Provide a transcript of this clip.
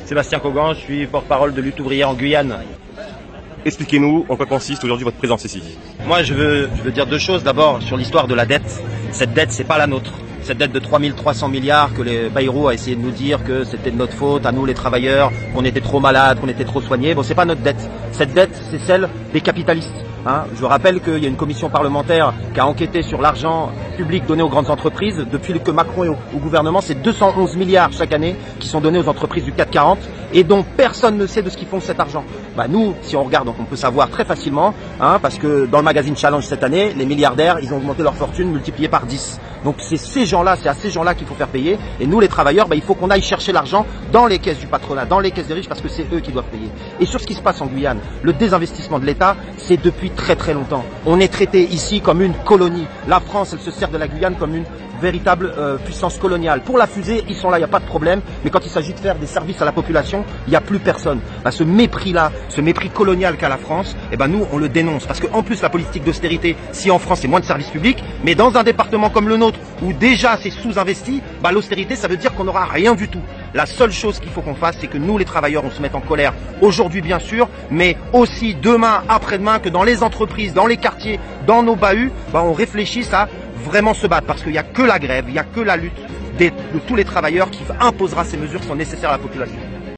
Sébastien Cogan, je suis porte-parole de Lutte ouvrière en Guyane. Expliquez-nous en quoi consiste aujourd'hui votre présence ici. Moi, je veux dire deux choses. D'abord, sur l'histoire de la dette. Cette dette, c'est pas la nôtre. Cette dette de 3300 milliards que les Bayrou a essayé de nous dire que c'était de notre faute, à nous les travailleurs, qu'on était trop malades, qu'on était trop soignés. Bon, c'est pas notre dette. Cette dette, c'est celle des capitalistes. Je rappelle qu'il y a une commission parlementaire qui a enquêté sur l'argent public donné aux grandes entreprises. Depuis que Macron est au gouvernement, c'est 211 milliards chaque année qui sont donnés aux entreprises du CAC 40 et dont personne ne sait de ce qu'ils font cet argent. Nous, si on regarde, on peut savoir très facilement, parce que dans le magazine Challenge cette année, les milliardaires, ils ont augmenté leur fortune multipliée par 10. Donc c'est ces gens-là, c'est à ces gens-là qu'il faut faire payer. Et nous, les travailleurs, il faut qu'on aille chercher l'argent dans les caisses du patronat, dans les caisses des riches, parce que c'est eux qui doivent payer. Et sur ce qui se passe en Guyane, le désinvestissement de l'État, c'est depuis très très longtemps. On est traité ici comme une colonie. La France, elle se sert de la Guyane comme une véritable puissance coloniale. Pour la fusée, ils sont là, il n'y a pas de problème. Mais quand il s'agit de faire des services à la population, il n'y a plus personne. Ce mépris-là, ce mépris colonial qu'a la France, nous, on le dénonce. Parce qu'en plus, la politique d'austérité, si en France, c'est moins de services publics, mais dans un département comme le nôtre, où déjà c'est sous-investi, l'austérité, ça veut dire qu'on n'aura rien du tout. La seule chose qu'il faut qu'on fasse, c'est que nous, les travailleurs, on se mette en colère aujourd'hui, bien sûr, mais aussi demain, après-demain, que dans les entreprises, dans les quartiers, dans nos bahuts, on réfléchisse à vraiment se battre. Parce qu'il n'y a que la grève, il n'y a que la lutte de tous les travailleurs qui imposera ces mesures qui sont nécessaires à la population.